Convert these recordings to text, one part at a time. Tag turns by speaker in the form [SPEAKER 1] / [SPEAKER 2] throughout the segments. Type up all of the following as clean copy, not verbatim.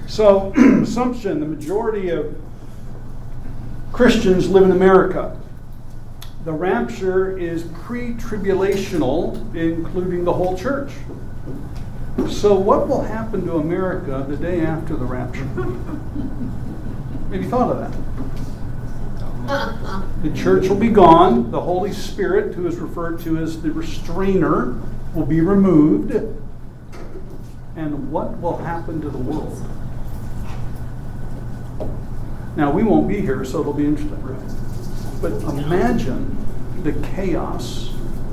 [SPEAKER 1] So, assumption, the majority of Christians live in America. The rapture is pre-tribulational, including the whole church. So what will happen to America the day after the rapture? Have you thought of that? The church will be gone. The Holy Spirit, who is referred to as the restrainer, will be removed. And what will happen to the world? Now, we won't be here, so it'll be interesting. But imagine the chaos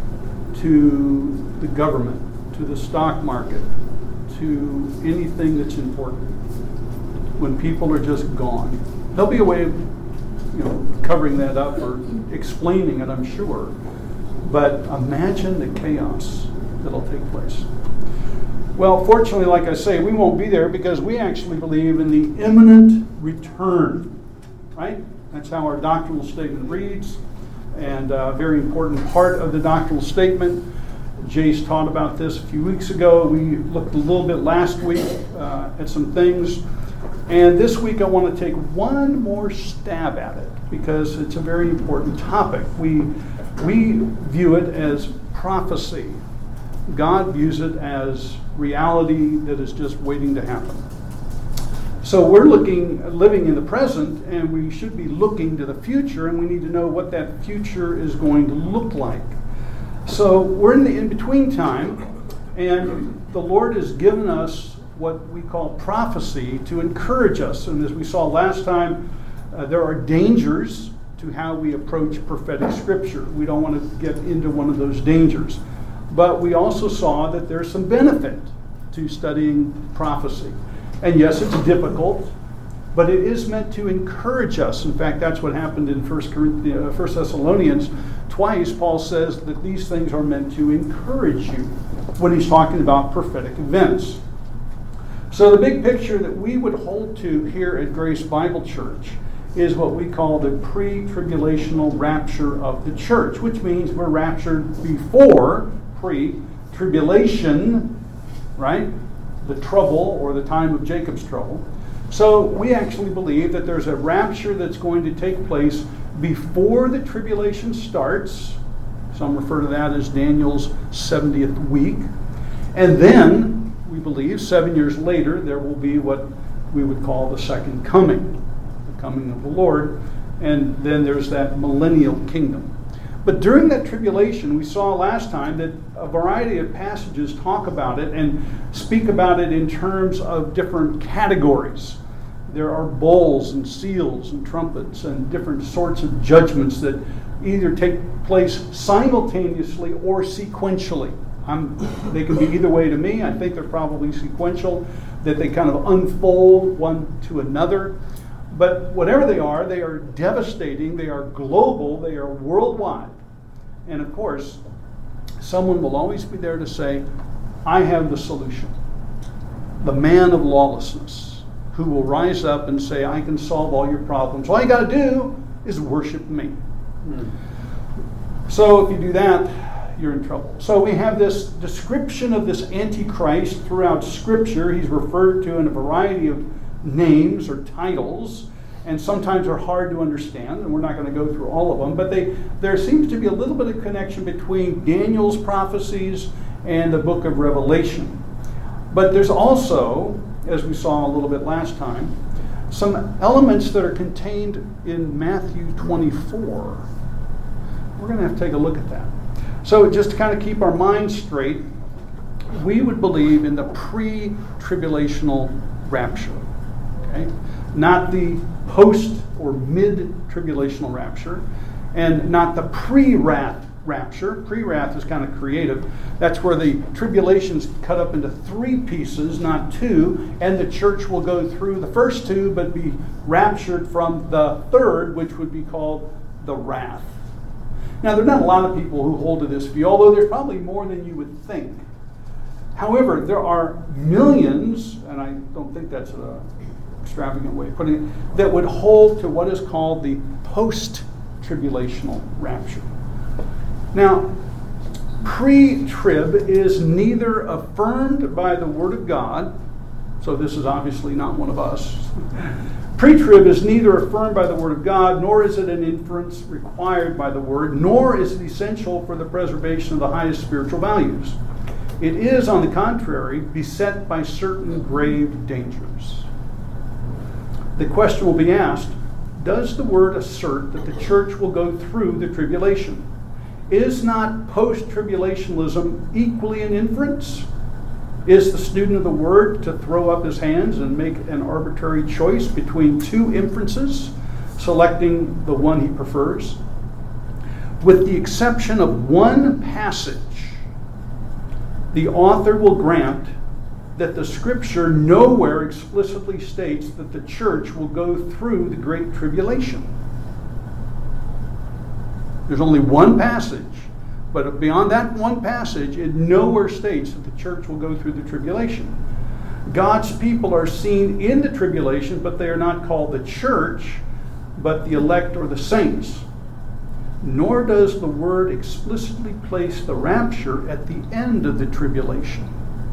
[SPEAKER 1] to the government, to the stock market, to anything that's important when people are just gone. There'll be a way of covering that up or explaining it, I'm sure. But imagine the chaos that'll take place. Well, fortunately, like I say, we won't be there because we actually believe in the imminent return, right? That's how our doctrinal statement reads, and a very important part of the doctrinal statement. Jace taught about this a few weeks ago. We looked a little bit last week at some things, and this week I want to take one more stab at it because it's a very important topic. We view it as prophecy. God views it as reality that is just waiting to happen. So we're living in the present, and we should be looking to the future, and we need to know what that future is going to look like. So we're in the in-between time, and the Lord has given us what we call prophecy to encourage us. And as we saw last time, there are dangers to how we approach prophetic scripture. We don't want to get into one of those dangers. But we also saw that there's some benefit to studying prophecy. And yes, it's difficult, but it is meant to encourage us. In fact, that's what happened in 1 Thessalonians. Twice, Paul says that these things are meant to encourage you when he's talking about prophetic events. So the big picture that we would hold to here at Grace Bible Church is what we call the pre-tribulational rapture of the church, which means we're raptured before pre-tribulation, right? The trouble or the time of Jacob's trouble. So we actually believe that there's a rapture that's going to take place before the tribulation starts. Some refer to that as Daniel's 70th week. And then, we believe, 7 years later, there will be what we would call the second coming, the coming of the Lord. And then there's that millennial kingdom. But during that tribulation, we saw last time that a variety of passages talk about it and speak about it in terms of different categories. There are bowls and seals and trumpets and different sorts of judgments that either take place simultaneously or sequentially. They can be either way to me. I think they're probably sequential, that they kind of unfold one to another. But whatever they are devastating, they are global, they are worldwide. And of course, someone will always be there to say, I have the solution. The man of lawlessness, who will rise up and say, I can solve all your problems. All you got to do is worship me. So if you do that, you're in trouble. So we have this description of this Antichrist throughout Scripture. He's referred to in a variety of names or titles, and sometimes are hard to understand, and we're not going to go through all of them, but there seems to be a little bit of connection between Daniel's prophecies and the book of Revelation. But there's also, as we saw a little bit last time, some elements that are contained in Matthew 24. We're going to have to take a look at that. So just to kind of keep our minds straight, we would believe in the pre-tribulational rapture. Okay? Not the post or mid-tribulational rapture, and not the pre-wrath rapture. Pre-wrath is kind of creative. That's where the tribulation's cut up into 3 pieces, not 2, and the church will go through the first 2, but be raptured from the 3rd, which would be called the wrath. Now, there are not a lot of people who hold to this view, although there's probably more than you would think. However, there are millions, and I don't think that's an extravagant way of putting it, that would hold to what is called the post-tribulational rapture. Now, pre-trib is neither affirmed by the Word of God So this is obviously not one of us. Pre-trib is neither affirmed by the Word of God, nor is it an inference required by the Word, nor is it essential for the preservation of the highest spiritual values. It is, on the contrary, beset by certain grave dangers. The question will be asked, does the Word assert that the church will go through the tribulation? Is not post-tribulationism equally an inference? Is the student of the Word to throw up his hands and make an arbitrary choice between two inferences, selecting the one he prefers? With the exception of one passage, the author will grant that the Scripture nowhere explicitly states that the church will go through the Great Tribulation. There's only one passage. But beyond that one passage, it nowhere states that the church will go through the tribulation. God's people are seen in the tribulation, but they are not called the church, but the elect or the saints. Nor does the Word explicitly place the rapture at the end of the tribulation.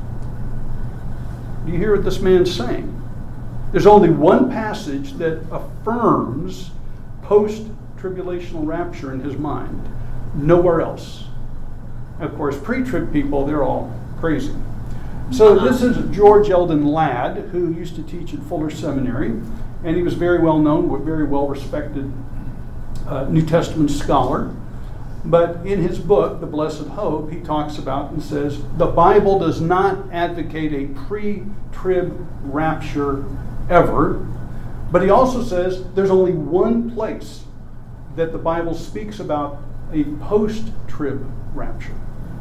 [SPEAKER 1] Do you hear what this man's saying? There's only one passage that affirms post-tribulational rapture in his mind. Nowhere else. Of course, pre-trib people, they're all crazy. So this is George Eldon Ladd, who used to teach at Fuller Seminary, and he was very well known, very well respected New Testament scholar. But in his book, The Blessed Hope, he talks about and says, the Bible does not advocate a pre-trib rapture ever, but he also says there's only one place that the Bible speaks about a post-trib rapture.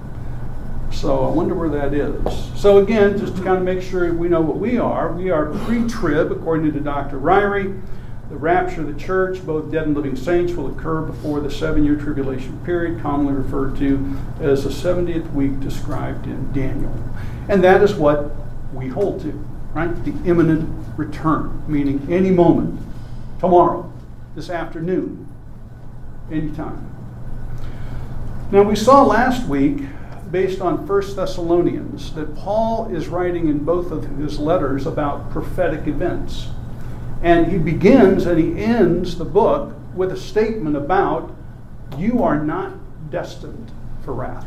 [SPEAKER 1] So I wonder where that is. So again, just to kind of make sure we know what we are pre-trib, according to Dr. Ryrie. The rapture of the church, both dead and living saints, will occur before the 7-year tribulation period, commonly referred to as the 70th week described in Daniel. And that is what we hold to, right? The imminent return, meaning any moment, tomorrow, this afternoon, anytime. Now we saw last week, based on 1 Thessalonians, that Paul is writing in both of his letters about prophetic events. And he begins and he ends the book with a statement about you are not destined for wrath.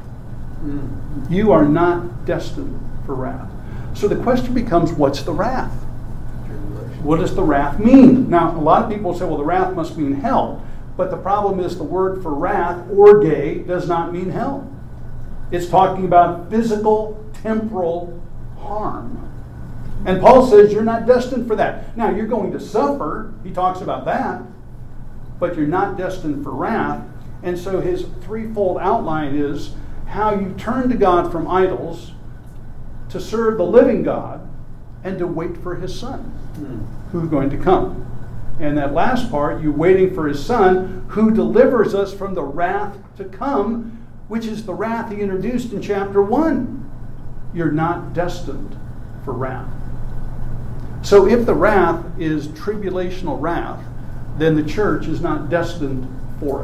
[SPEAKER 1] You are not destined for wrath. So the question becomes, what's the wrath? What does the wrath mean? Now, a lot of people say, well, the wrath must mean hell. But the problem is the word for wrath, orge, does not mean hell. It's talking about physical, temporal harm. And Paul says you're not destined for that. Now, you're going to suffer. He talks about that. But you're not destined for wrath. And so his threefold outline is how you turn to God from idols, to serve the living God, and to wait for his Son, who's going to come. And that last part, you're waiting for his Son, who delivers us from the wrath to come, which is the wrath he introduced in chapter 1. You're not destined for wrath. So if the wrath is tribulational wrath, then the church is not destined for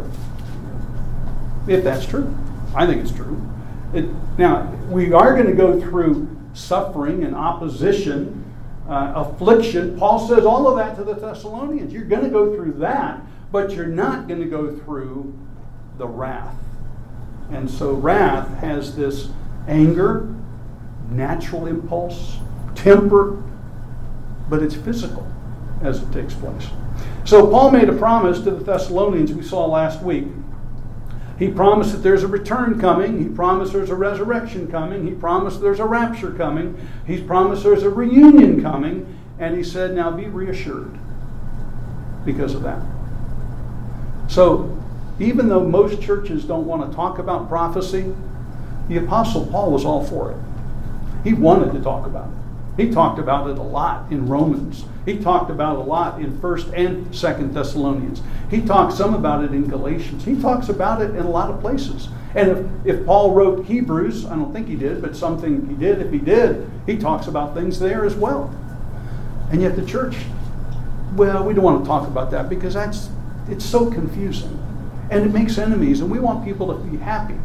[SPEAKER 1] it. If that's true. I think it's true. Now, we are going to go through suffering and opposition, affliction. Paul says all of that to the Thessalonians. You're going to go through that, but you're not going to go through the wrath. And so wrath has this anger, natural impulse, temper, but it's physical as it takes place. So Paul made a promise to the Thessalonians we saw last week. He promised that there's a return coming. He promised there's a resurrection coming. He promised there's a rapture coming. He's promised there's a reunion coming. And he said, now be reassured because of that. So even though most churches don't want to talk about prophecy, the Apostle Paul was all for it. He wanted to talk about it. He talked about it a lot in Romans. He talked about it a lot in 1 and 2 Thessalonians. He talks some about it in Galatians. He talks about it in a lot of places. And if Paul wrote Hebrews, I don't think he did, but something he did, if he did, he talks about things there as well. And yet the church, well, we don't want to talk about that because it's so confusing. And it makes enemies, and we want people to be happy.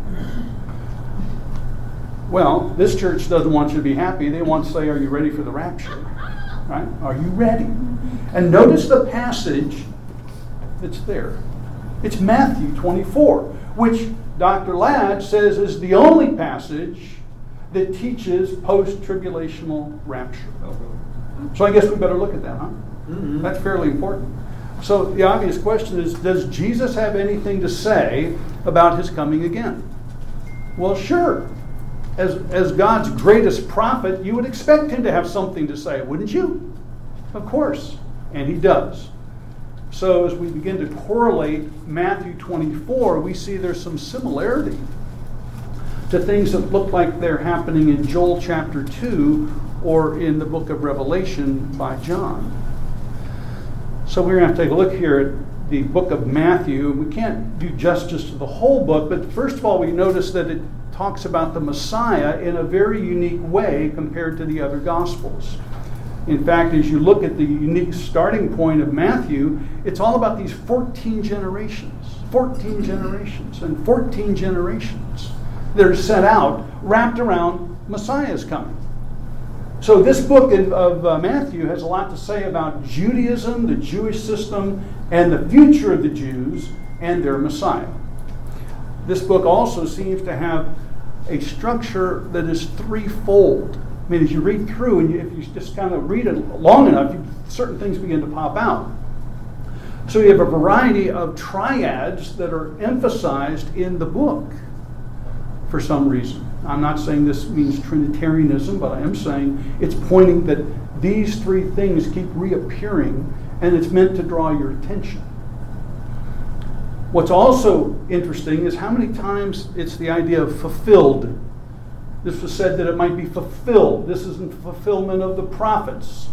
[SPEAKER 1] Well, this church doesn't want you to be happy. They want to say, are you ready for the rapture? Right? Are you ready? And notice the passage that's there. It's Matthew 24, which Dr. Ladd says is the only passage that teaches post-tribulational rapture. So I guess we better look at that, huh? Mm-hmm. That's fairly important. So the obvious question is, does Jesus have anything to say about his coming again? Well, sure. As God's greatest prophet, you would expect him to have something to say, wouldn't you? Of course. And he does. So as we begin to correlate Matthew 24, we see there's some similarity to things that look like they're happening in Joel chapter 2 or in the book of Revelation by John. So we're going to have to take a look here at the book of Matthew. We can't do justice to the whole book, but first of all, we notice that it talks about the Messiah in a very unique way compared to the other Gospels. In fact, as you look at the unique starting point of Matthew, it's all about these 14 generations and 14 generations that are set out, wrapped around Messiah's coming. So this book of Matthew has a lot to say about Judaism, the Jewish system, and the future of the Jews and their Messiah. This book also seems to have a structure that is threefold. I mean, as you read through, and if you just kind of read it long enough, certain things begin to pop out. So you have a variety of triads that are emphasized in the book for some reason. I'm not saying this means Trinitarianism, but I am saying it's pointing that these three things keep reappearing, and it's meant to draw your attention. What's also interesting is how many times it's the idea of fulfilled. This was said that it might be fulfilled. This is in fulfillment of the prophets.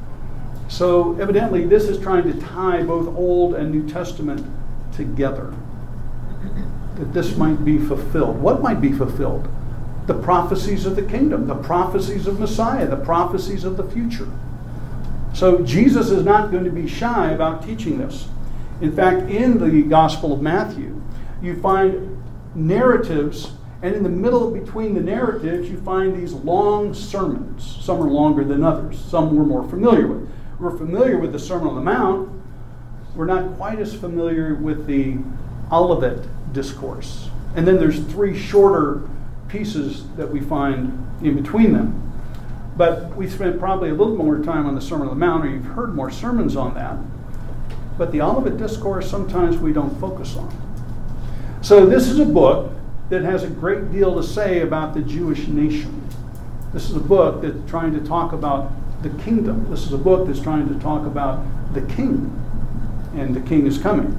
[SPEAKER 1] So evidently this is trying to tie both Old and New Testament together. That this might be fulfilled. What might be fulfilled? The prophecies of the kingdom, the prophecies of Messiah, the prophecies of the future. So Jesus is not going to be shy about teaching this. In fact, in the Gospel of Matthew, you find narratives, and in the middle between the narratives, you find these long sermons. Some are longer than others. Some we're more familiar with. We're familiar with the Sermon on the Mount. We're not quite as familiar with the Olivet Discourse. And then there's three shorter pieces that we find in between them. But we spent probably a little more time on the Sermon on the Mount, or you've heard more sermons on that. But the Olivet Discourse, sometimes we don't focus on. So this is a book that has a great deal to say about the Jewish nation. This is a book that's trying to talk about the kingdom. This is a book that's trying to talk about the king. And the king is coming.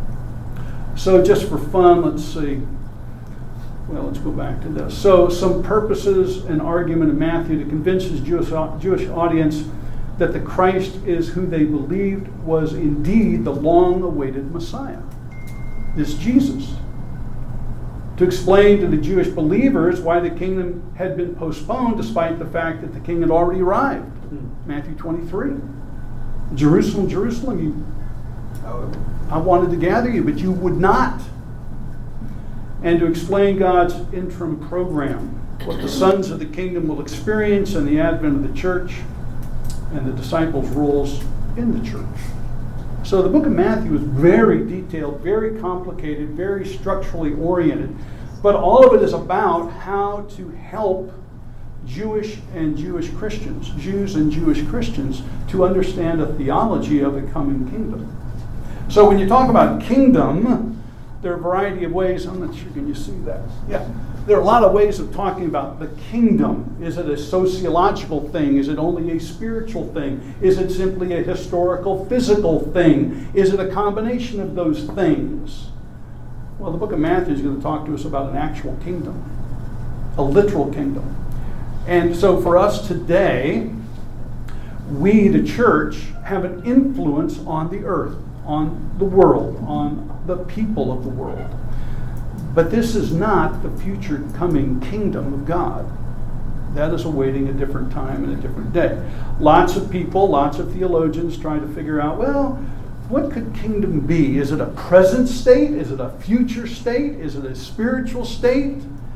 [SPEAKER 1] So just for fun, let's see. Well, let's go back to this. So some purposes and argument of Matthew to convince his Jewish audience that the Christ is who they believed was indeed the long-awaited Messiah, this Jesus. To explain to the Jewish believers why the kingdom had been postponed despite the fact that the king had already arrived. Matthew 23. Jerusalem, Jerusalem, I wanted to gather you, but you would not. And to explain God's interim program, what the sons of the kingdom will experience in the advent of the church and the disciples' roles in the church. So the book of Matthew is very detailed, very complicated, very structurally oriented, but all of it is about how to help Jews and Jewish Christians, to understand a theology of the coming kingdom. So when you talk about kingdom, there are a variety of ways. I'm not sure, can you see that? Yeah. There are a lot of ways of talking about the kingdom. Is it a sociological thing? Is it only a spiritual thing? Is it simply a historical, physical thing? Is it a combination of those things? Well, the book of Matthew is going to talk to us about an actual kingdom, a literal kingdom. And so for us today, we, the church, have an influence on the earth, on the world, on the people of the world. But this is not the future coming kingdom of God. That is awaiting a different time and a different day. Lots of people, lots of theologians try to figure out, well, what could kingdom be? Is it a present state? Is it a future state? Is it a spiritual state?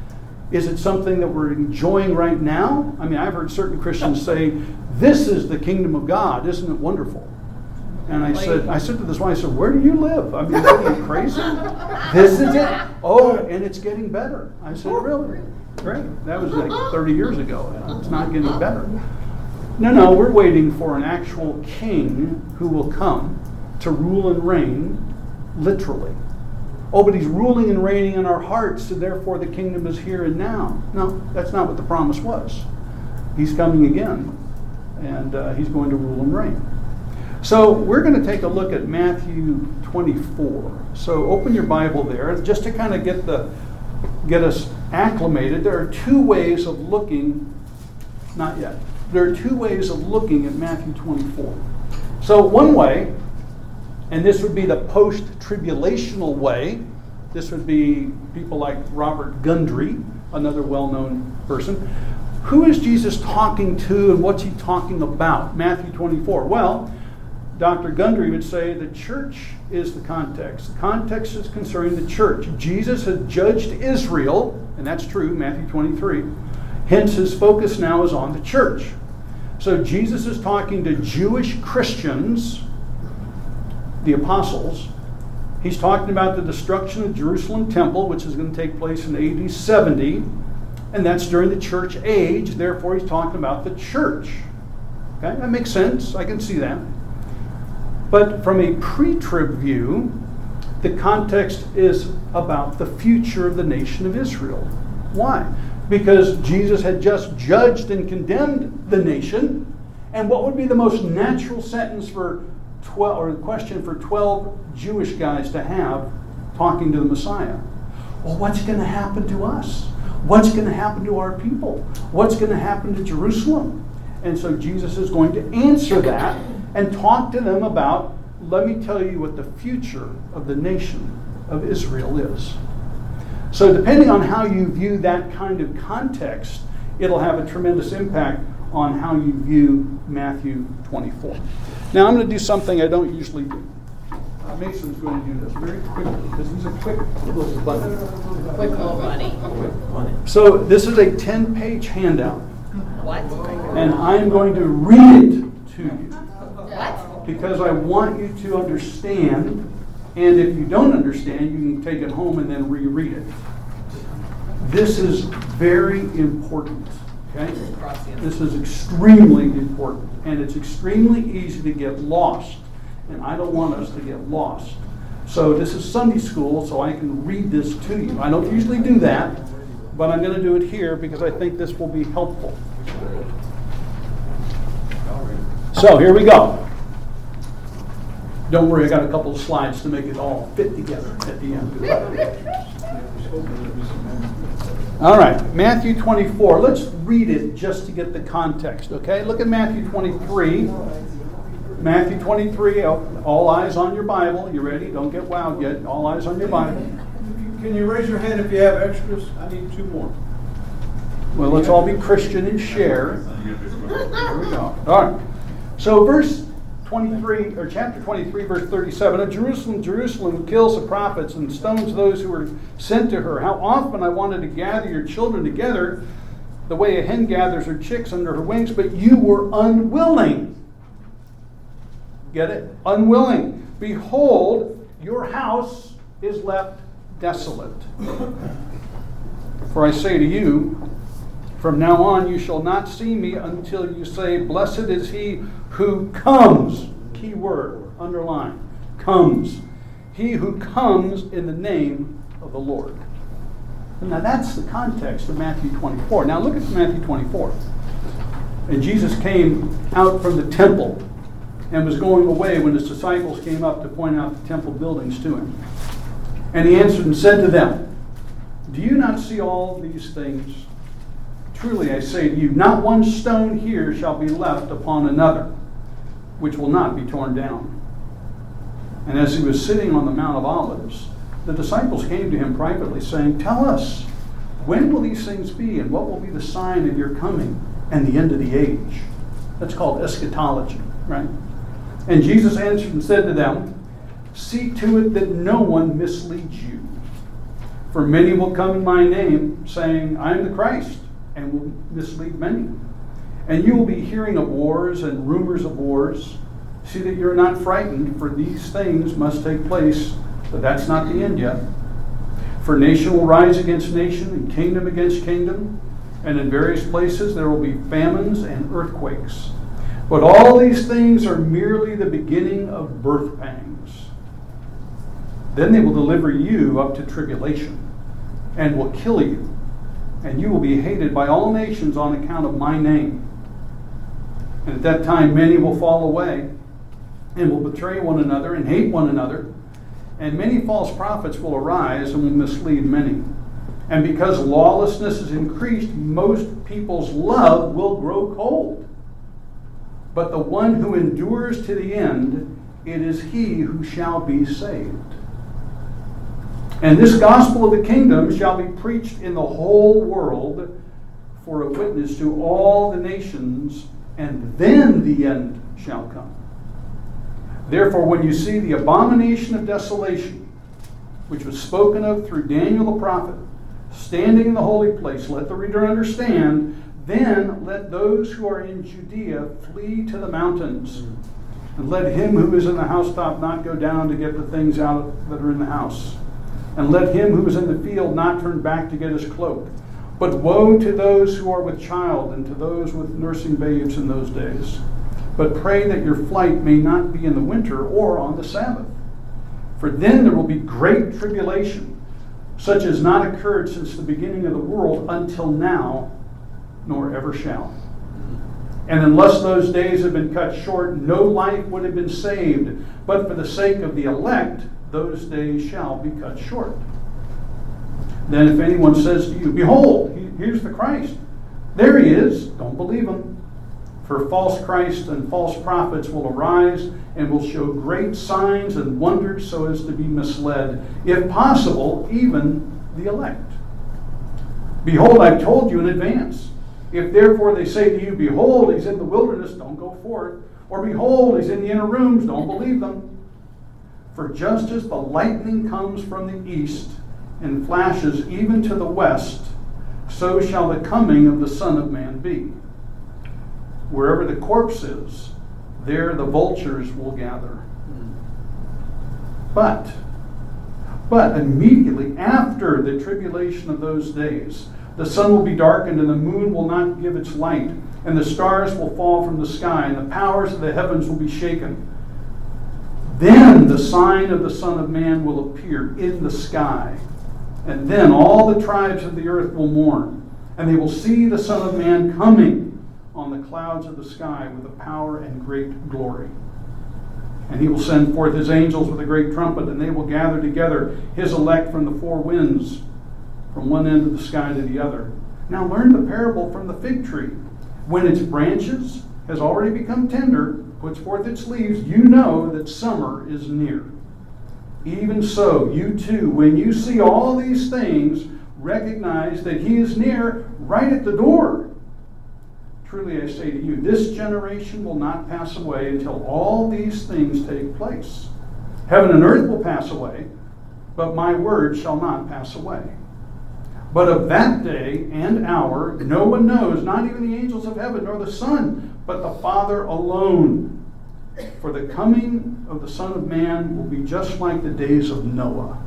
[SPEAKER 1] Is it something that we're enjoying right now? I mean, I've heard certain Christians say, this is the kingdom of God. Isn't it wonderful? And I said to this wife, I said, where do you live? I mean, are you crazy? This is it? Oh, and it's getting better. I said, really? Great. That was like 30 years ago. It's not getting better. No, we're waiting for an actual king who will come to rule and reign, literally. Oh, but he's ruling and reigning in our hearts, so therefore the kingdom is here and now. No, that's not what the promise was. He's coming again, and he's going to rule and reign. So we're going to take a look at Matthew 24. So open your Bible there, just to kind of get us acclimated. There are two ways of looking, not yet. There are two ways of looking at Matthew 24. So one way, and this would be the post-tribulational way. This would be people like Robert Gundry, another well-known person. Who is Jesus talking to and what's he talking about? Matthew 24. Well, Dr. Gundry would say the church is the context. The context is concerning the church. Jesus has judged Israel, and that's true, Matthew 23. Hence, his focus now is on the church. So Jesus is talking to Jewish Christians, the apostles. He's talking about the destruction of Jerusalem temple, which is going to take place in AD 70, and that's during the church age. Therefore, he's talking about the church. Okay, that makes sense. I can see that. But from a pre-trib view, the context is about the future of the nation of Israel. Why? Because Jesus had just judged and condemned the nation, and what would be the most natural sentence for 12, or question for 12 Jewish guys to have talking to the Messiah? Well, what's going to happen to us? What's going to happen to our people? What's going to happen to Jerusalem? And so Jesus is going to answer that and talk to them about, let me tell you what the future of the nation of Israel is. So depending on how you view that kind of context, it'll have a tremendous impact on how you view Matthew 24. Now I'm going to do something I don't usually do. Mason's going to do this very quickly because he's a quick little bunny.
[SPEAKER 2] Quick little bunny.
[SPEAKER 1] So this is a 10-page handout.
[SPEAKER 2] What?
[SPEAKER 1] And I'm going to read it to you.
[SPEAKER 2] What?
[SPEAKER 1] Because I want you to understand, and if you don't understand, you can take it home and then reread it. This is very important. Okay? This is extremely important, and it's extremely easy to get lost, and I don't want us to get lost. So this is Sunday school, so I can read this to you. I don't usually do that, but I'm going to do it here because I think this will be helpful. So here we go. Don't worry, I got a couple of slides to make it all fit together at the end. All right, Matthew 24. Let's read it just to get the context, okay? Look at Matthew 23. Matthew 23, all eyes on your Bible. You ready? Don't get wowed yet. All eyes on your Bible.
[SPEAKER 3] Can you raise your hand if you have extras? I need 2 more.
[SPEAKER 1] Well, let's all be Christian and share. Here we go. All right. So verse 23, or chapter 23, verse 37, "O Jerusalem, Jerusalem, who kills the prophets and stones those who were sent to her, how often I wanted to gather your children together the way a hen gathers her chicks under her wings, but you were unwilling." Get it? Unwilling. "Behold, your house is left desolate. For I say to you, from now on you shall not see me until you say, blessed is he who comes." Key word, underline, comes. "He who comes in the name of the Lord." Now that's the context of Matthew 24. Now look at Matthew 24. "And Jesus came out from the temple and was going away when his disciples came up to point out the temple buildings to him. And he answered and said to them, do you not see all these things? Truly I say to you, not one stone here shall be left upon another, which will not be torn down." And as he was sitting on the Mount of Olives, the disciples came to him privately, saying, "Tell us, when will these things be, and what will be the sign of your coming and the end of the age?" That's called eschatology, right? And Jesus answered and said to them, "See to it that no one misleads you. For many will come in my name, saying, I am the Christ, and will mislead many. And you will be hearing of wars and rumors of wars. See that you're not frightened, for these things must take place, but that's not the end yet. For nation will rise against nation, and kingdom against kingdom, and in various places there will be famines and earthquakes. But all these things are merely the beginning of birth pangs. Then they will deliver you up to tribulation, and will kill you, and you will be hated by all nations on account of my name. And at that time many will fall away, and will betray one another, and hate one another. And many false prophets will arise, and will mislead many. And because lawlessness is increased, most people's love will grow cold. But the one who endures to the end, it is he who shall be saved. And this gospel of the kingdom shall be preached in the whole world for a witness to all the nations, and then the end shall come. Therefore, when you see the abomination of desolation, which was spoken of through Daniel the prophet, standing in the holy place, let the reader understand, then let those who are in Judea flee to the mountains. And let him who is in the housetop not go down to get the things out that are in the house. And let him who is in the field not turn back to get his cloak. But woe to those who are with child, and to those with nursing babes in those days. But pray that your flight may not be in the winter or on the Sabbath. For then there will be great tribulation, such as not occurred since the beginning of the world until now, nor ever shall. And unless those days had been cut short, no life would have been saved. But for the sake of the elect, those days shall be cut short. Then if anyone says to you, behold, here's the Christ, there he is, don't believe him. For false Christs and false prophets will arise and will show great signs and wonders so as to be misled, if possible, even the elect. Behold, I've told you in advance. If therefore they say to you, behold, he's in the wilderness, don't go forth. Or behold, he's in the inner rooms, don't believe them. For just as the lightning comes from the east and flashes even to the west, so shall the coming of the Son of Man be. Wherever the corpse is, there the vultures will gather. But immediately after the tribulation of those days, the sun will be darkened, and the moon will not give its light, and the stars will fall from the sky, and the powers of the heavens will be shaken. Then the sign of the Son of Man will appear in the sky, and then all the tribes of the earth will mourn, and they will see the Son of Man coming on the clouds of the sky with a power and great glory. And he will send forth his angels with a great trumpet, and they will gather together his elect from the four winds, from one end of the sky to the other. Now learn the parable from the fig tree. When its branches has already become tender, puts forth its leaves, you know that summer is near. Even so, you too, when you see all these things, recognize that he is near, right at the door. Truly I say to you, this generation will not pass away until all these things take place. Heaven and earth will pass away, but my word shall not pass away. But of that day and hour no one knows, not even the angels of heaven, nor the Son, but the Father alone. For the coming of the Son of Man will be just like the days of Noah.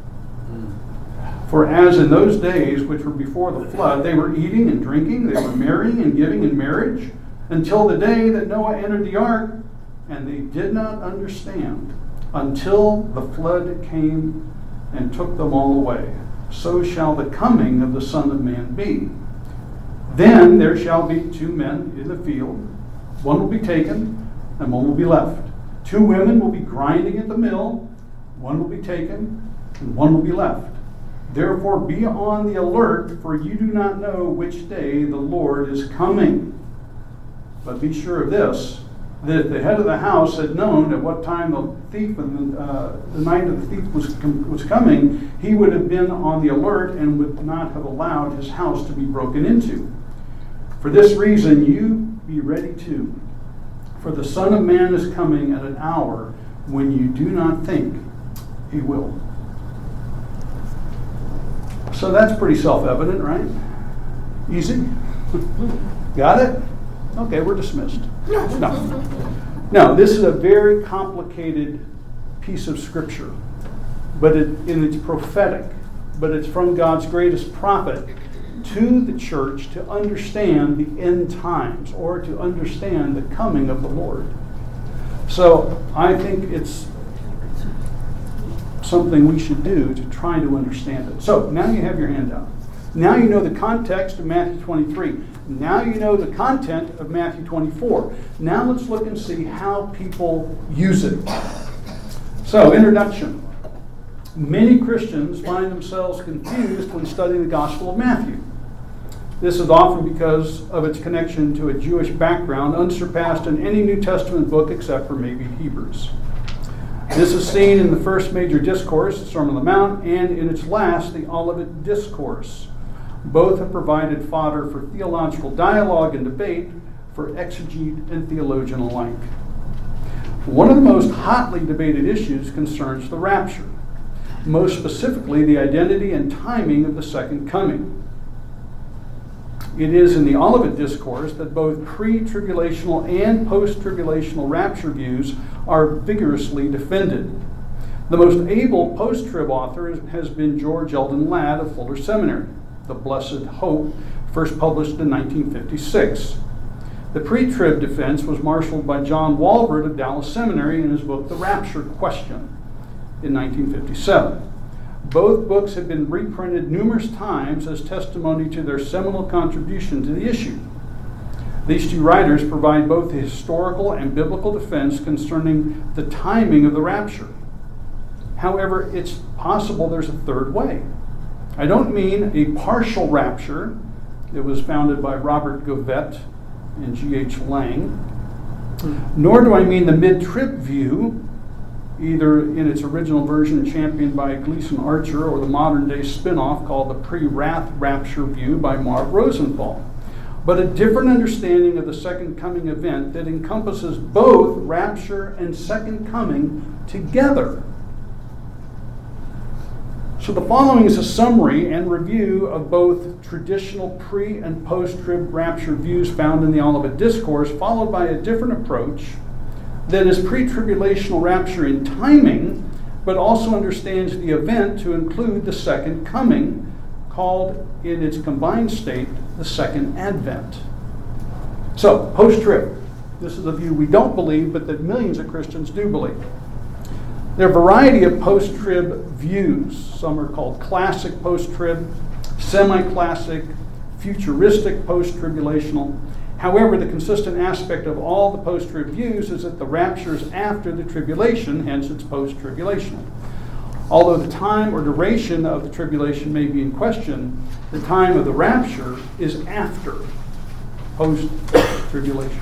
[SPEAKER 1] For as in those days which were before the flood, they were eating and drinking, they were marrying and giving in marriage, until the day that Noah entered the ark, and they did not understand, until the flood came and took them all away. So shall the coming of the Son of Man be. Then there shall be two men in the field, one will be taken, and one will be left. Two women will be grinding at the mill, one will be taken, and one will be left. Therefore be on the alert, for you do not know which day the Lord is coming. But be sure of this, that if the head of the house had known at what time the thief and the night of the thief was coming, he would have been on the alert and would not have allowed his house to be broken into. For this reason you be ready too, for the Son of Man is coming at an hour when you do not think he will. So that's pretty self-evident, right? Easy? Got it? Okay, we're dismissed. No, this is a very complicated piece of Scripture, but it's prophetic, but it's from God's greatest prophet to the church to understand the end times, or to understand the coming of the Lord. So I think it's something we should do to try to understand it. So now you have your handout. Now you know the context of Matthew 23. Now you know the content of Matthew 24. Now let's look and see how people use it. So, introduction. Many Christians find themselves confused when studying the Gospel of Matthew. This is often because of its connection to a Jewish background unsurpassed in any New Testament book except for maybe Hebrews. This is seen in the first major discourse, the Sermon on the Mount, and in its last, the Olivet Discourse. Both have provided fodder for theological dialogue and debate for exegete and theologian alike. One of the most hotly debated issues concerns the rapture, most specifically the identity and timing of the second coming. It is in the Olivet Discourse that both pre-tribulational and post-tribulational rapture views are vigorously defended. The most able post-trib author has been George Eldon Ladd of Fuller Seminary, The Blessed Hope, first published in 1956. The pre-trib defense was marshaled by John Walvoord of Dallas Seminary in his book The Rapture Question in 1957. Both books have been reprinted numerous times as testimony to their seminal contribution to the issue. These two writers provide both the historical and biblical defense concerning the timing of the rapture. However, it's possible there's a third way. I don't mean a partial rapture that was founded by Robert Govett and G.H. Lang, nor do I mean the mid-trib view, either in its original version championed by Gleason Archer or the modern-day spin-off called the pre-wrath rapture view by Mark Rosenthal, but a different understanding of the second coming event that encompasses both rapture and second coming together. So the following is a summary and review of both traditional pre- and post-trib rapture views found in the Olivet Discourse, followed by a different approach that is pre-tribulational rapture in timing, but also understands the event to include the second coming, called in its combined state the second advent. So, post-trib. This is a view we don't believe, but that millions of Christians do believe. There are a variety of post-trib views. Some are called classic post-trib, semi-classic, futuristic post-tribulational. However, the consistent aspect of all the post-trib views is that the rapture is after the tribulation, hence it's post-tribulational. Although the time or duration of the tribulation may be in question, the time of the rapture is after post-tribulation.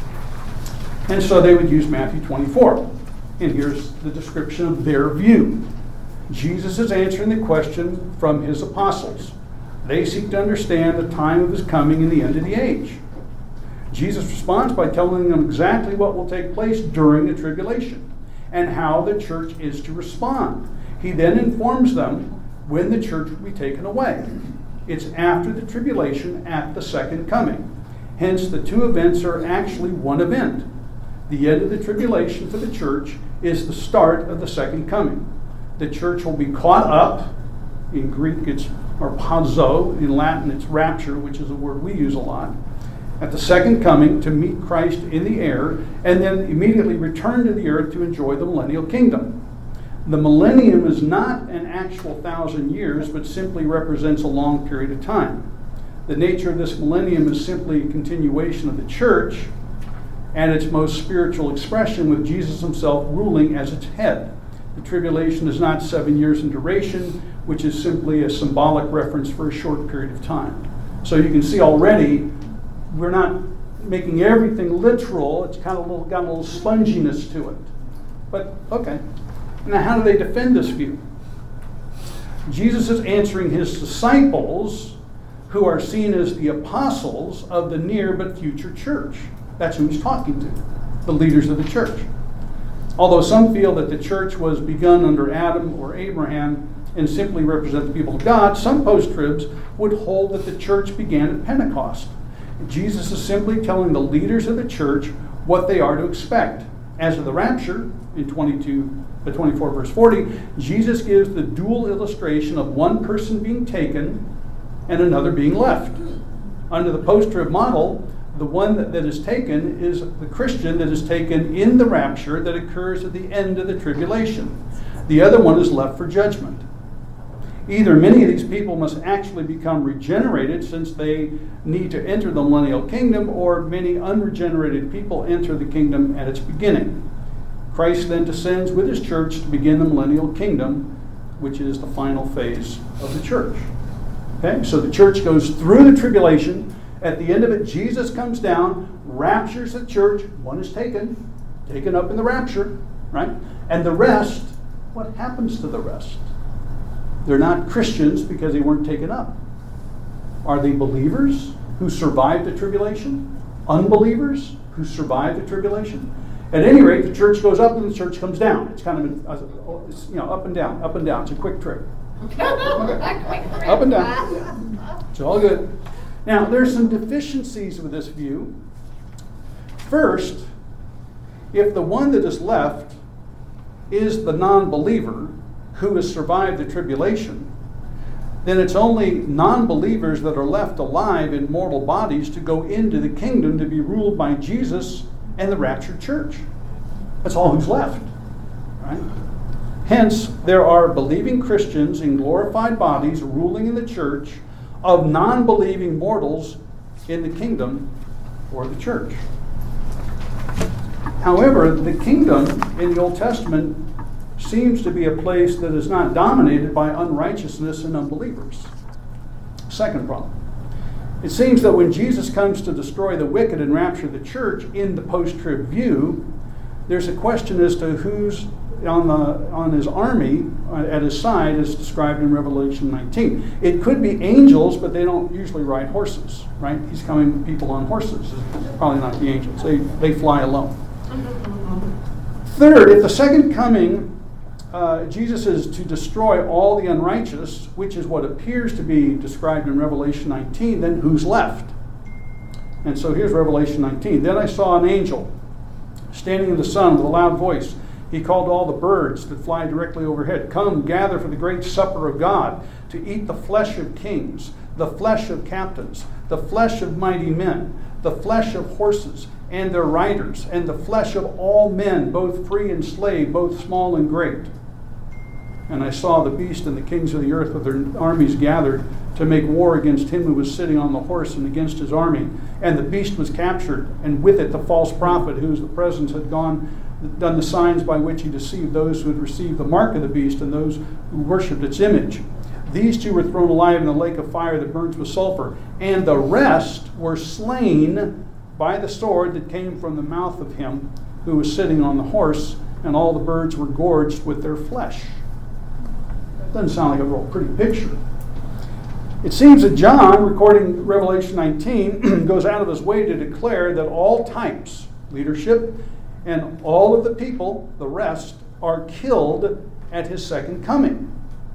[SPEAKER 1] And so they would use Matthew 24. And here's the description of their view. Jesus is answering the question from his apostles. They seek to understand the time of his coming and the end of the age. Jesus responds by telling them exactly what will take place during the tribulation and how the church is to respond. He then informs them when the church will be taken away. It's after the tribulation at the second coming. Hence, the two events are actually one event. The end of the tribulation for the church is the start of the second coming. The church will be caught up. In Greek, it's harpazo. In Latin, it's rapture, which is a word we use a lot. At the second coming to meet Christ in the air, and then immediately return to the earth to enjoy the millennial kingdom. The millennium is not an actual 1,000 years, but simply represents a long period of time. The nature of this millennium is simply a continuation of the church and its most spiritual expression, with Jesus himself ruling as its head. The tribulation is not 7 years in duration, which is simply a symbolic reference for a short period of time. So you can see already, we're not making everything literal. It's kind of got a little sponginess to it. But, okay. Now, how do they defend this view? Jesus is answering his disciples, who are seen as the apostles of the near but future church. That's who he's talking to, the leaders of the church. Although some feel that the church was begun under Adam or Abraham, and simply represent the people of God, some post-tribs would hold that the church began at Pentecost. Jesus is simply telling the leaders of the church what they are to expect. As of the rapture, in 24 verse 40, Jesus gives the dual illustration of one person being taken and another being left. Under the post-trib model, the one that is taken is the Christian that is taken in the rapture that occurs at the end of the tribulation. The other one is left for judgment. Either many of these people must actually become regenerated since they need to enter the millennial kingdom, or many unregenerated people enter the kingdom at its beginning. Christ then descends with his church to begin the millennial kingdom, which is the final phase of the church. Okay, so the church goes through the tribulation. At the end of it, Jesus comes down, raptures the church. One is taken up in the rapture, right? And the rest, what happens to the rest? They're not Christians because they weren't taken up. Are they believers who survived the tribulation? Unbelievers who survived the tribulation? At any rate, the church goes up and the church comes down. It's kind of up and down, up and down. It's a quick trip. Up and down. It's all good. Now, there's some deficiencies with this view. First, if the one that is left is the non-believer who has survived the tribulation, then it's only non-believers that are left alive in mortal bodies to go into the kingdom to be ruled by Jesus and the raptured church. That's all who's left, right? Hence, there are believing Christians in glorified bodies ruling in the church of non-believing mortals in the kingdom or the church. However, the kingdom in the Old Testament seems to be a place that is not dominated by unrighteousness and unbelievers. Second problem. It seems that when Jesus comes to destroy the wicked and rapture the church in the post-trib view, there's a question as to who's on his army at his side as described in Revelation 19. It could be angels, but they don't usually ride horses, right? He's coming with people on horses. It's probably not the angels. They fly alone. Third, if the second coming, Jesus is to destroy all the unrighteous, which is what appears to be described in Revelation 19, then who's left? And so here's Revelation 19. Then I saw an angel standing in the sun with a loud voice. He called all the birds that fly directly overhead, "Come, gather for the great supper of God, to eat the flesh of kings, the flesh of captains, the flesh of mighty men, the flesh of horses and their riders, and the flesh of all men, both free and slave, both small and great." And I saw the beast and the kings of the earth with their armies gathered to make war against him who was sitting on the horse and against his army. And the beast was captured, and with it the false prophet, whose the presence had done the signs by which he deceived those who had received the mark of the beast and those who worshipped its image. These two were thrown alive in the lake of fire that burns with sulfur, and the rest were slain by the sword that came from the mouth of him who was sitting on the horse, and all the birds were gorged with their flesh. That doesn't sound like a real pretty picture. It seems that John, recording Revelation 19, goes out of his way to declare that all types, leadership, and all of the people, the rest, are killed at his second coming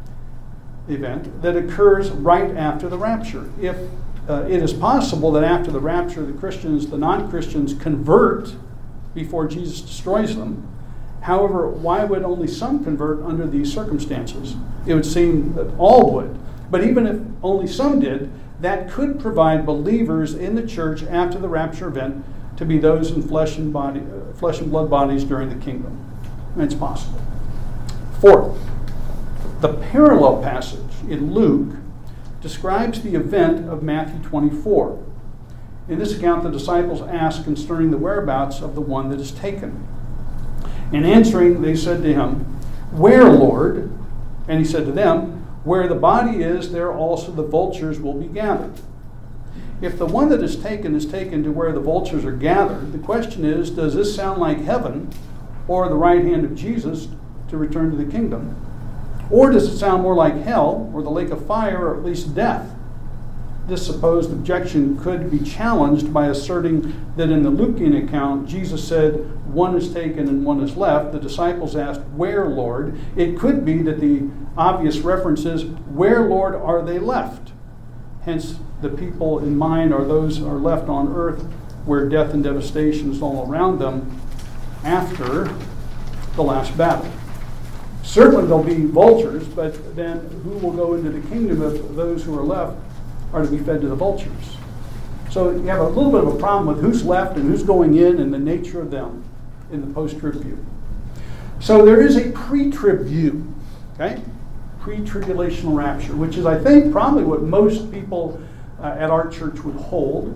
[SPEAKER 1] event that occurs right after the rapture. If it is possible that after the rapture the non-Christians convert before Jesus destroys them. However, why would only some convert under these circumstances? It would seem that all would. But even if only some did, that could provide believers in the church after the rapture event to be those in flesh and blood bodies during the kingdom. It's possible. Fourth, the parallel passage in Luke describes the event of Matthew 24. In this account, the disciples ask concerning the whereabouts of the one that is taken. In answering, they said to him, "Where, Lord?" And he said to them, "Where the body is, there also the vultures will be gathered." If the one that is taken to where the vultures are gathered, the question is, does this sound like heaven or the right hand of Jesus to return to the kingdom? Or does it sound more like hell or the lake of fire or at least death? This supposed objection could be challenged by asserting that in the Lukean account, Jesus said, "One is taken and one is left." The disciples asked, "Where, Lord?" It could be that the obvious reference is, "Where, Lord, are they left?" Hence, the people in mind are those who are left on earth where death and devastation is all around them after the last battle. Certainly there'll be vultures, but then who will go into the kingdom if those who are left are to be fed to the vultures? So you have a little bit of a problem with who's left and who's going in and the nature of them in the post-trib view. So there is a pre-trib view, okay? Pre-tribulational rapture, which is, I think, probably what most people at our church would hold.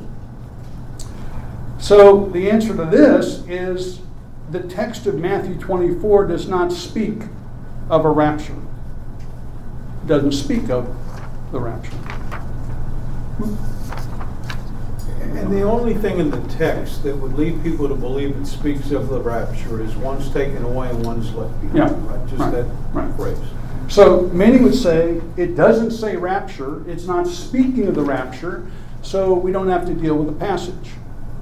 [SPEAKER 1] So the answer to this is the text of Matthew 24 does not speak of a rapture. It doesn't speak of the rapture.
[SPEAKER 3] And the only thing in the text that would lead people to believe it speaks of the rapture is one's taken away and one's left behind.
[SPEAKER 1] Yeah,
[SPEAKER 3] Right? Just that phrase.
[SPEAKER 1] So many would say it doesn't say rapture, it's not speaking of the rapture, so we don't have to deal with the passage.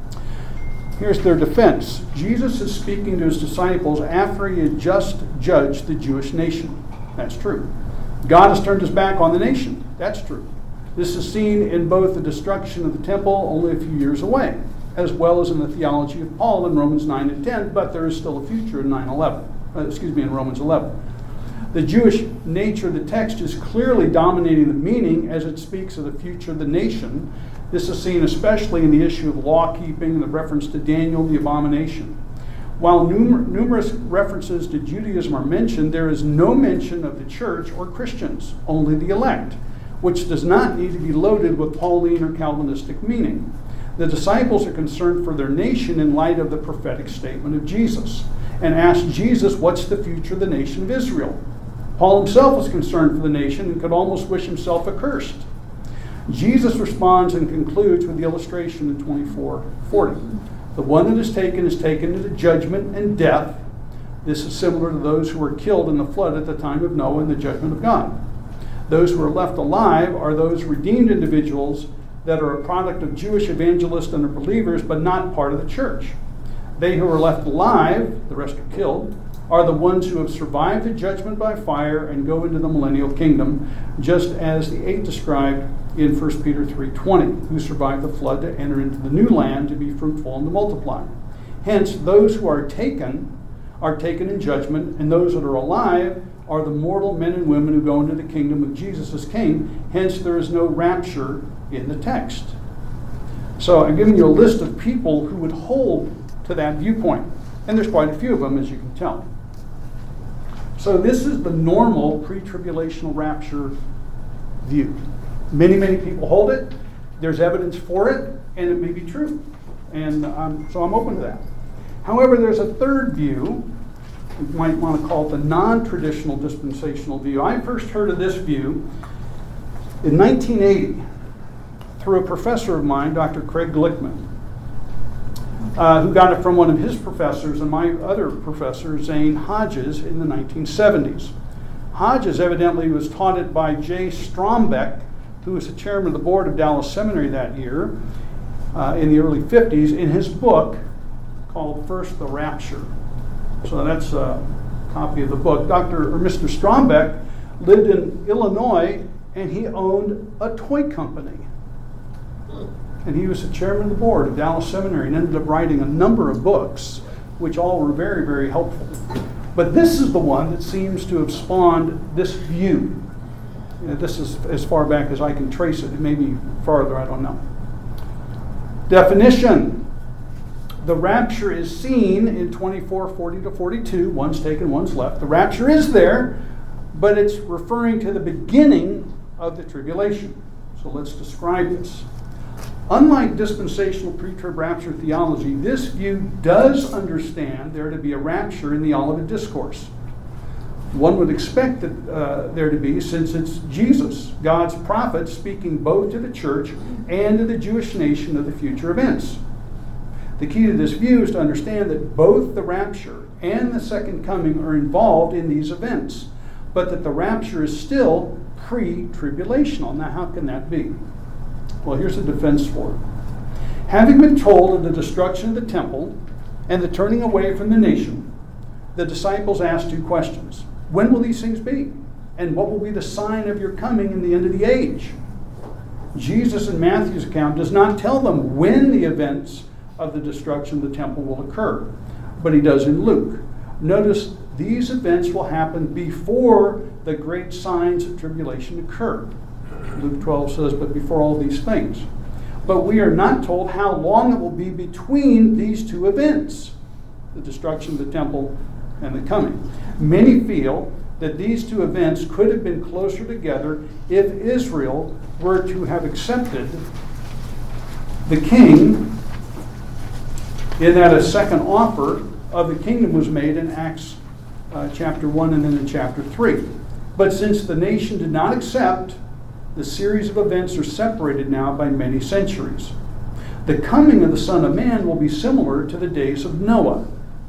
[SPEAKER 1] Here's their defense. Jesus is speaking to his disciples after he had just judged the Jewish nation. That's true. God has turned his back on the nation. That's true. This is seen in both the destruction of the temple only a few years away, as well as in the theology of Paul in Romans 9 and 10, but there is still a future in in Romans 11. The Jewish nature of the text is clearly dominating the meaning as it speaks of the future of the nation. This is seen especially in the issue of law-keeping and the reference to Daniel, the abomination. While numerous references to Judaism are mentioned, there is no mention of the church or Christians, only the elect, which does not need to be loaded with Pauline or Calvinistic meaning. The disciples are concerned for their nation in light of the prophetic statement of Jesus, and ask Jesus, what's the future of the nation of Israel? Paul himself was concerned for the nation and could almost wish himself accursed. Jesus responds and concludes with the illustration in 24:40. The one that is taken into judgment and death. This is similar to those who were killed in the flood at the time of Noah in the judgment of God. Those who are left alive are those redeemed individuals that are a product of Jewish evangelists and are believers, but not part of the church. They who are left alive, the rest are killed, are the ones who have survived the judgment by fire and go into the millennial kingdom, just as the 8 described in 1 Peter 3:20, who survived the flood to enter into the new land to be fruitful and to multiply. Hence, those who are taken in judgment, and those that are alive are the mortal men and women who go into the kingdom of Jesus as king. Hence, there is no rapture in the text. So I'm giving you a list of people who would hold to that viewpoint. And there's quite a few of them, as you can tell. So this is the normal pre-tribulational rapture view. Many, many people hold it. There's evidence for it, and it may be true. And so I'm open to that. However, there's a third view. You might want to call it the non-traditional dispensational view. I first heard of this view in 1980 through a professor of mine, Dr. Craig Glickman, who got it from one of his professors and my other professor, Zane Hodges, in the 1970s. Hodges evidently was taught it by J. Strombeck, who was the chairman of the board of Dallas Seminary that year, in the early 50s, in his book called First the Rapture. So that's a copy of the book. Mr. Strombeck lived in Illinois, and he owned a toy company. And he was the chairman of the board of Dallas Seminary and ended up writing a number of books, which all were very, very helpful. But this is the one that seems to have spawned this view. This is as far back as I can trace it. It may be farther, I don't know. Definition. The rapture is seen in 24:40 to 42. One's taken, one's left. The rapture is there, but it's referring to the beginning of the tribulation. So let's describe this. Unlike dispensational pre-trib rapture theology, this view does understand there to be a rapture in the Olivet Discourse. One would expect that there to be, since it's Jesus, God's prophet, speaking both to the church and to the Jewish nation of the future events. The key to this view is to understand that both the rapture and the second coming are involved in these events, but that the rapture is still pre-tribulational. Now, how can that be? Well, here's the defense for it. Having been told of the destruction of the temple and the turning away from the nation, the disciples asked 2 questions. When will these things be? And what will be the sign of your coming in the end of the age? Jesus in Matthew's account does not tell them when the events of the destruction of the temple will occur, but he does in Luke. Notice these events will happen before the great signs of tribulation occur. Luke 12 says, but before all these things. But we are not told how long it will be between these 2 events, the destruction of the temple and the coming. Many feel that these 2 events could have been closer together if Israel were to have accepted the king in that a second offer of the kingdom was made in Acts chapter 1 and then in chapter 3. But since the nation did not accept, the series of events are separated now by many centuries. The coming of the Son of Man will be similar to the days of Noah.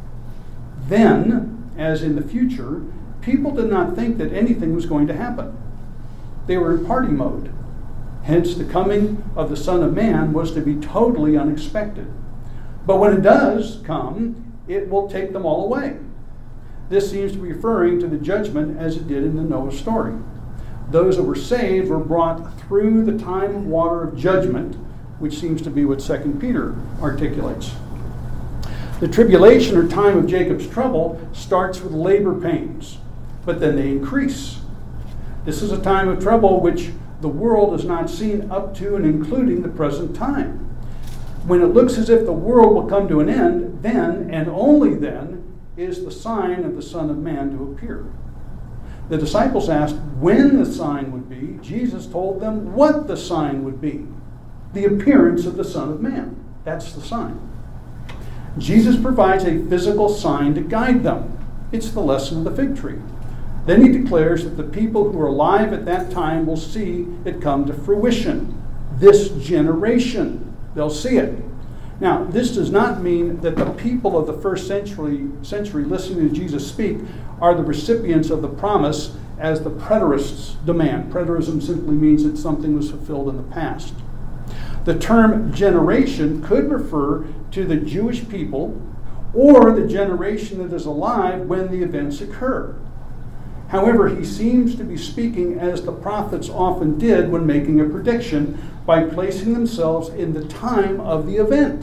[SPEAKER 1] Then, as in the future, people did not think that anything was going to happen. They were in party mode. Hence, the coming of the Son of Man was to be totally unexpected. But when it does come, it will take them all away. This seems to be referring to the judgment as it did in the Noah story. Those that were saved were brought through the time of water of judgment, which seems to be what 2 Peter articulates. The tribulation or time of Jacob's trouble starts with labor pains, but then they increase. This is a time of trouble which the world has not seen up to and including the present time. When it looks as if the world will come to an end, then and only then is the sign of the Son of Man to appear. The disciples asked when the sign would be. Jesus told them what the sign would be. The appearance of the Son of Man. That's the sign. Jesus provides a physical sign to guide them. It's the lesson of the fig tree. Then he declares that the people who are alive at that time will see it come to fruition. This generation, they'll see it. Now, this does not mean that the people of the first century listening to Jesus speak are the recipients of the promise as the preterists demand. Preterism simply means that something was fulfilled in the past. The term generation could refer to the Jewish people or the generation that is alive when the events occur. However, he seems to be speaking as the prophets often did when making a prediction, by placing themselves in the time of the event.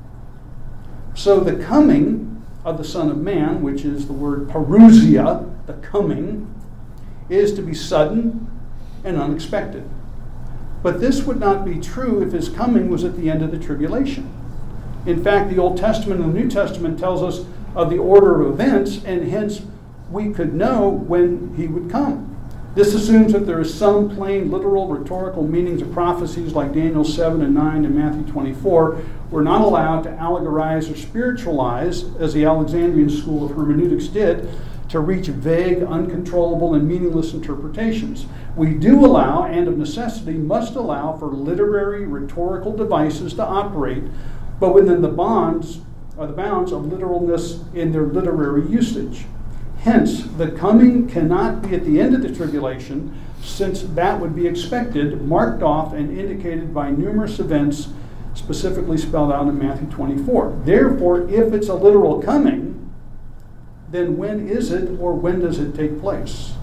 [SPEAKER 1] So the coming of the Son of Man, which is the word parousia, the coming, is to be sudden and unexpected. But this would not be true if his coming was at the end of the tribulation. In fact, the Old Testament and the New Testament tells us of the order of events, and hence we could know when he would come. This assumes that there is some plain, literal, rhetorical meanings of prophecies like Daniel 7 and 9 and Matthew 24. We're not allowed to allegorize or spiritualize, as the Alexandrian school of hermeneutics did, to reach vague, uncontrollable, and meaningless interpretations. We do allow, and of necessity must allow, for literary, rhetorical devices to operate, but within the bounds of literalness in their literary usage. Hence, the coming cannot be at the end of the tribulation, since that would be expected, marked off, and indicated by numerous events specifically spelled out in Matthew 24. Therefore, if it's a literal coming, then when is it, or when does it take place?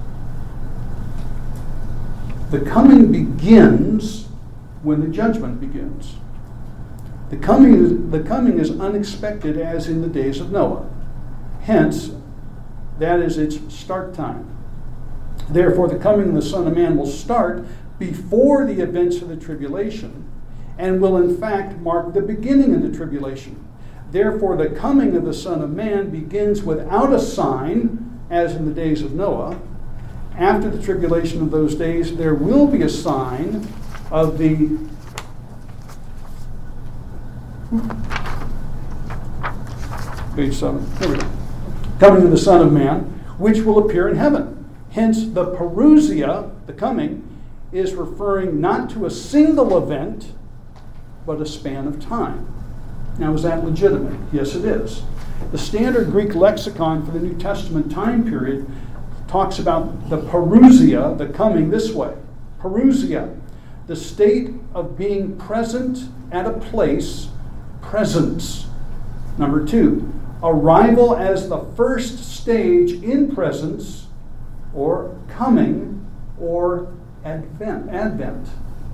[SPEAKER 1] The coming begins when the judgment begins. The coming is unexpected, as in the days of Noah. Hence, that is its start time. Therefore, the coming of the Son of Man will start before the events of the tribulation, and will in fact mark the beginning of the tribulation. Therefore, the coming of the Son of Man begins without a sign, as in the days of Noah. After the tribulation of those days, there will be a sign of the page 7. Here we go. Coming of the Son of Man, which will appear in heaven. Hence, the parousia, the coming, is referring not to a single event, but a span of time. Now, is that legitimate? Yes, it is. The standard Greek lexicon for the New Testament time period talks about the parousia, the coming, this way. Parousia. the state of being present at a place, presence. Number 2, arrival as the first stage in presence, or coming, or advent.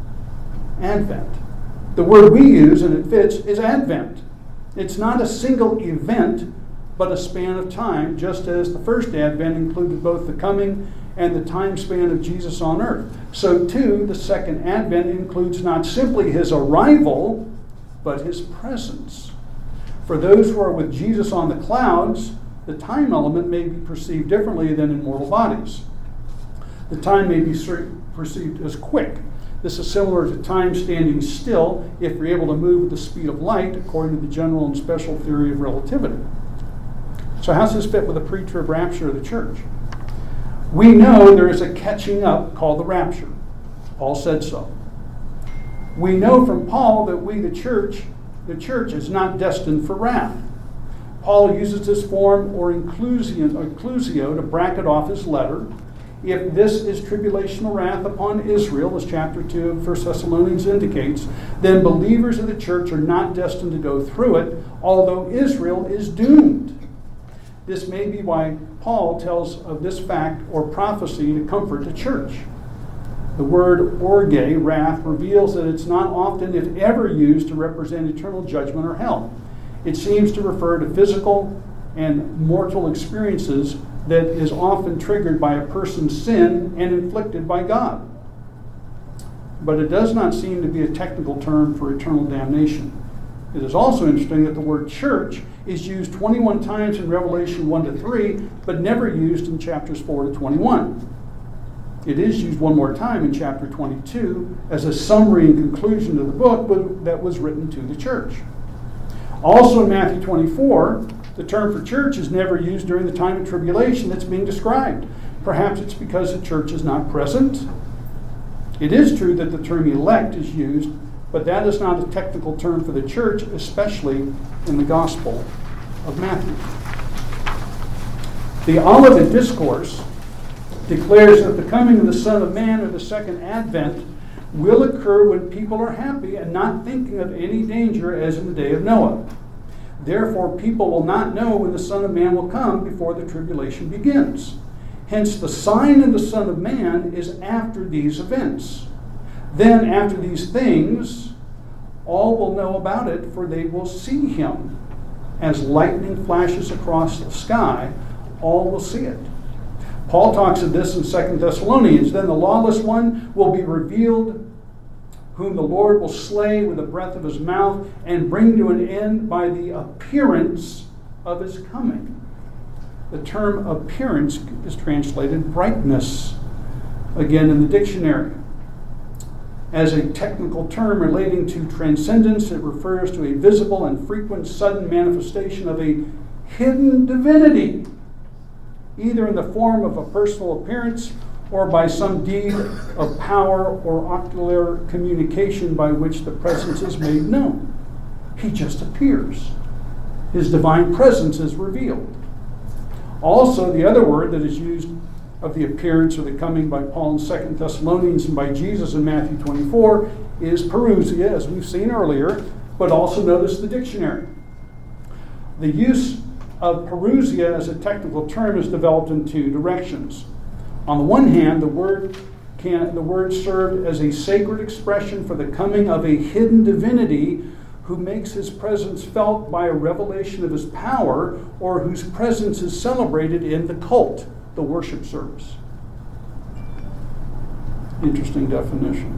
[SPEAKER 1] The word we use, and it fits, is advent. It's not a single event, but a span of time, just as the first advent included both the coming and the time span of Jesus on earth. So too, the second advent includes not simply his arrival, but his presence. For those who are with Jesus on the clouds, the time element may be perceived differently than in mortal bodies. The time may be perceived as quick. This is similar to time standing still if you're able to move at the speed of light, according to the general and special theory of relativity. So how does this fit with the pre-trib rapture of the church? We know there is a catching up called the rapture. Paul said so. We know from Paul that we, the church is not destined for wrath. Paul uses this form or inclusio to bracket off his letter. If this is tribulational wrath upon Israel, as chapter 2 of 1 Thessalonians indicates, then believers of the church are not destined to go through it, although Israel is doomed. This may be why Paul tells of this fact or prophecy to comfort the church. The word orge, wrath, reveals that it's not often, if ever, used to represent eternal judgment or hell. It seems to refer to physical and mortal experiences that is often triggered by a person's sin and inflicted by God. But it does not seem to be a technical term for eternal damnation. It is also interesting that the word church is used 21 times in Revelation 1-3, but never used in chapters 4-21. It is used one more time in chapter 22 as a summary and conclusion of the book that was written to the church. Also in Matthew 24, the term for church is never used during the time of tribulation that's being described. Perhaps it's because the church is not present. It is true that the term elect is used, but that is not a technical term for the church, especially in the Gospel of Matthew. The Olivet Discourse declares that the coming of the Son of Man, or the second advent, will occur when people are happy and not thinking of any danger, as in the day of Noah. Therefore, people will not know when the Son of Man will come before the tribulation begins. Hence, the sign of the Son of Man is after these events. Then, after these things, all will know about it, for they will see him. As lightning flashes across the sky, all will see it. Paul talks of this in 2 Thessalonians. Then the lawless one will be revealed, whom the Lord will slay with the breath of his mouth and bring to an end by the appearance of his coming. The term appearance is translated brightness, again in the dictionary. As a technical term relating to transcendence, it refers to a visible and frequent sudden manifestation of a hidden divinity, either in the form of a personal appearance or by some deed of power or ocular communication by which the presence is made known. He just appears. His divine presence is revealed. Also, the other word that is used of the appearance or the coming by Paul in 2 Thessalonians and by Jesus in Matthew 24 is parousia, as we've seen earlier, but also notice the dictionary. The use of parousia as a technical term is developed in two directions. On the one hand, the word served as a sacred expression for the coming of a hidden divinity who makes his presence felt by a revelation of his power, or whose presence is celebrated in the cult, the worship service. Interesting definition.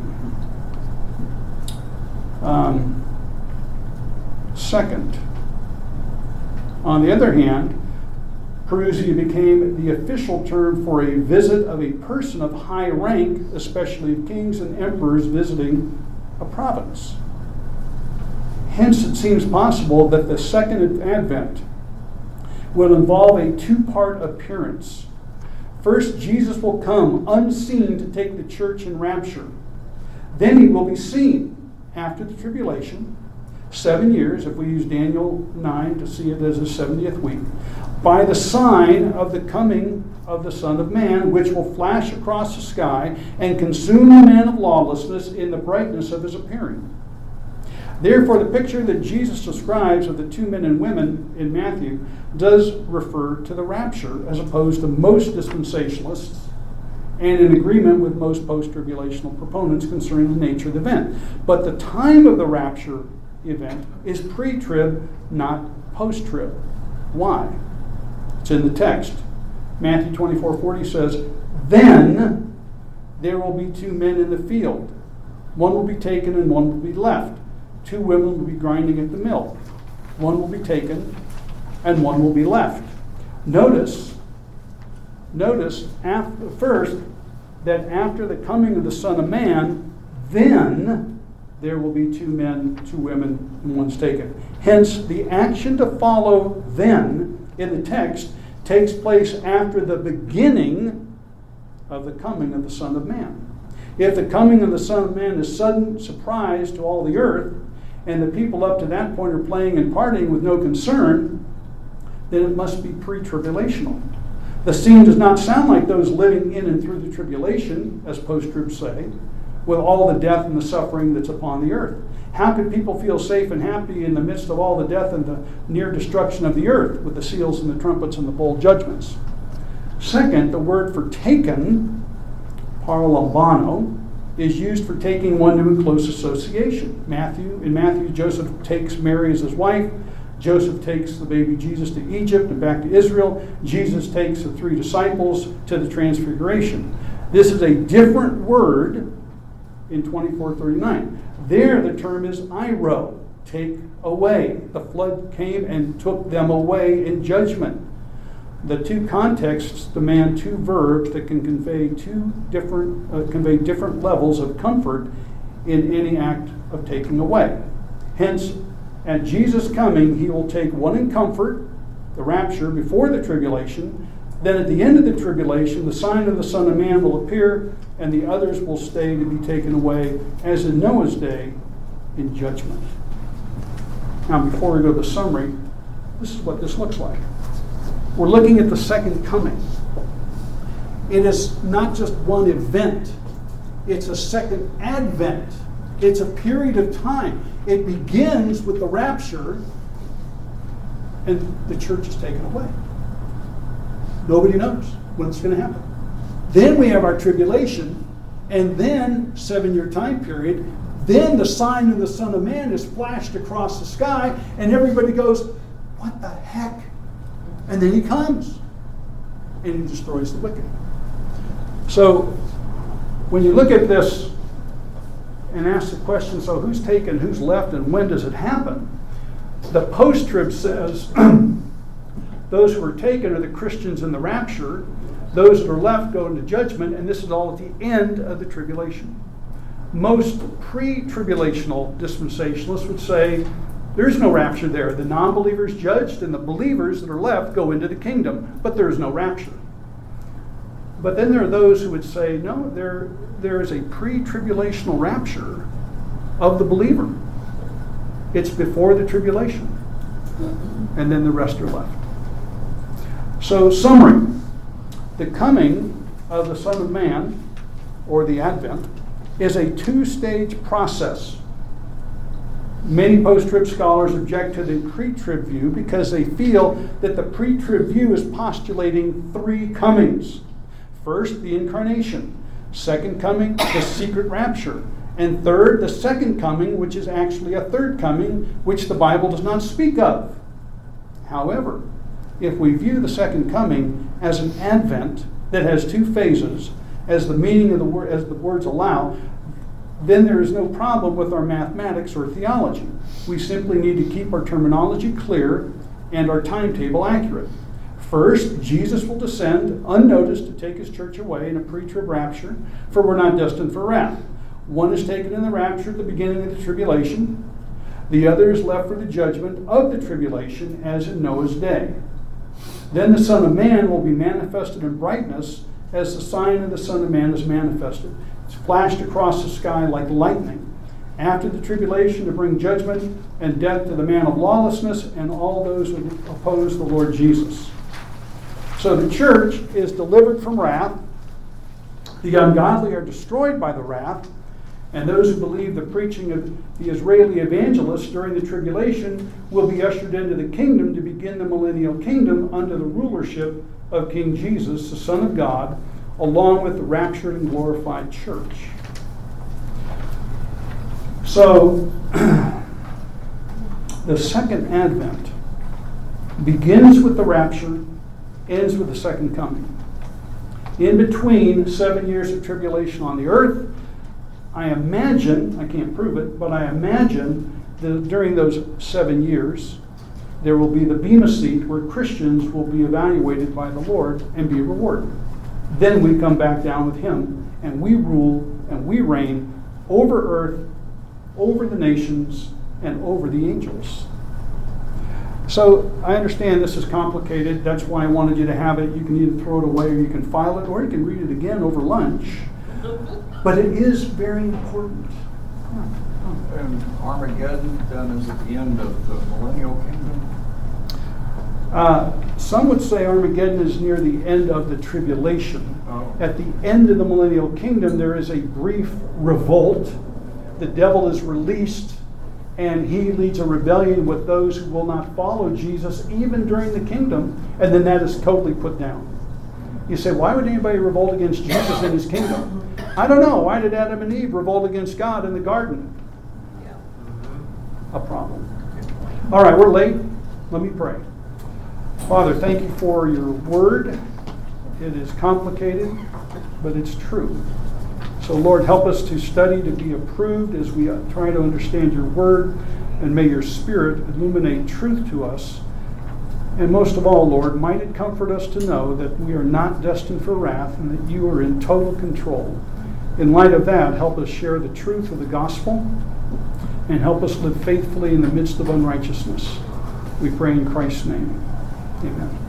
[SPEAKER 1] Second, on the other hand, parousia became the official term for a visit of a person of high rank, especially kings and emperors visiting a province. Hence, it seems possible that the second advent will involve a two-part appearance. First, Jesus will come unseen to take the church in rapture. Then he will be seen after the tribulation. 7 years, if we use Daniel 9 to see it as a 70th week, by the sign of the coming of the Son of Man, which will flash across the sky and consume the man of lawlessness in the brightness of his appearing. Therefore, the picture that Jesus describes of the two men and women in Matthew does refer to the rapture, as opposed to most dispensationalists and in agreement with most post-tribulational proponents concerning the nature of the event. But the time of the rapture event is pre-trib, not post-trib. Why? It's in the text. Matthew 24:40 says, "Then there will be two men in the field. One will be taken and one will be left. Two women will be grinding at the mill. One will be taken and one will be left." Notice first that after the coming of the Son of Man, then there will be two men, two women, and one's taken. Hence, the action to follow then in the text takes place after the beginning of the coming of the Son of Man. If the coming of the Son of Man is sudden surprise to all the earth, and the people up to that point are playing and partying with no concern, then it must be pre-tribulational. The scene does not sound like those living in and through the tribulation, as post-tribs say, with all the death and the suffering that's upon the earth. How could people feel safe and happy in the midst of all the death and the near destruction of the earth with the seals and the trumpets and the bowl judgments? Second, the word for taken, paralambano, is used for taking one to a close association. In Matthew, Joseph takes Mary as his wife. Joseph takes the baby Jesus to Egypt and back to Israel. Jesus takes the three disciples to the Transfiguration. This is a different word in 24:39. There the term is airo, take away. The flood came and took them away in judgment. The two contexts demand two verbs that can convey different levels of comfort in any act of taking away. Hence, at Jesus' coming, he will take one in comfort, the rapture, before the tribulation. Then at the end of the tribulation, the sign of the Son of Man will appear, and the others will stay to be taken away, as in Noah's day, in judgment. Now, before we go to the summary, this is what this looks like. We're looking at the second coming. It is not just one event. It's a second advent. It's a period of time. It begins with the rapture, and the church is taken away. Nobody knows when it's going to happen. Then we have our tribulation, and then 7-year time period. Then the sign of the Son of Man is flashed across the sky, and everybody goes, "What the heck?" And then he comes, and he destroys the wicked. So, when you look at this and ask the question, so who's taken, who's left, and when does it happen? The post-trib says those who are taken are the Christians in the rapture. Those that are left go into judgment, and this is all at the end of the tribulation. Most pre-tribulational dispensationalists would say there's no rapture there. The non-believers judged, and the believers that are left go into the kingdom, but there is no rapture. But then there are those who would say, no, there is a pre-tribulational rapture of the believer. It's before the tribulation, and then the rest are left. So, summary. The coming of the Son of Man, or the Advent, is a two-stage process. Many post-trib scholars object to the pre-trib view because they feel that the pre-trib view is postulating three comings. First, the incarnation. Second coming, the secret rapture. And third, the second coming, which is actually a third coming, which the Bible does not speak of. However, if we view the second coming as an advent that has two phases, as the meaning of the word, as the words allow, then there is no problem with our mathematics or theology. We simply need to keep our terminology clear and our timetable accurate. First, Jesus will descend unnoticed to take his church away in a pre-trib rapture, for we're not destined for wrath. One is taken in the rapture at the beginning of the tribulation. The other is left for the judgment of the tribulation, as in Noah's day. Then the Son of Man will be manifested in brightness as the sign of the Son of Man is manifested. It's flashed across the sky like lightning. after the tribulation to bring judgment and death to the man of lawlessness and all those who oppose the Lord Jesus. So the church is delivered from wrath. The ungodly are destroyed by the wrath. And those who believe the preaching of the Israeli evangelists during the tribulation will be ushered into the kingdom to begin the millennial kingdom under the rulership of King Jesus, the Son of God, along with the raptured and glorified church. So, the second advent begins with the rapture, ends with the second coming. In between 7 years of tribulation on the earth, I imagine, I can't prove it, but I imagine that during those 7 years, there will be the Bema seat where Christians will be evaluated by the Lord and be rewarded. Then we come back down with Him, and we rule and we reign over earth, over the nations, and over the angels. So I understand this is complicated. That's why I wanted you to have it. You can either throw it away or you can file it, or you can read it again over lunch. But it is very important.
[SPEAKER 4] And Armageddon then is at the end of the millennial kingdom?
[SPEAKER 1] Some would say Armageddon is near the end of the tribulation.
[SPEAKER 4] Oh.
[SPEAKER 1] At the end of the millennial kingdom, there is a brief revolt. The devil is released, and he leads a rebellion with those who will not follow Jesus even during the kingdom, and then that is totally put down. You say, why would anybody revolt against Jesus in his kingdom? I don't know. Why did Adam and Eve revolt against God in the garden? A problem. All right, we're late. Let me pray. Father, thank you for your word. It is complicated, but it's true. So, Lord, help us to study, to be approved as we try to understand your word, and may your Spirit illuminate truth to us. And most of all, Lord, might it comfort us to know that we are not destined for wrath and that you are in total control. In light of that, help us share the truth of the gospel and help us live faithfully in the midst of unrighteousness. We pray in Christ's name. Amen.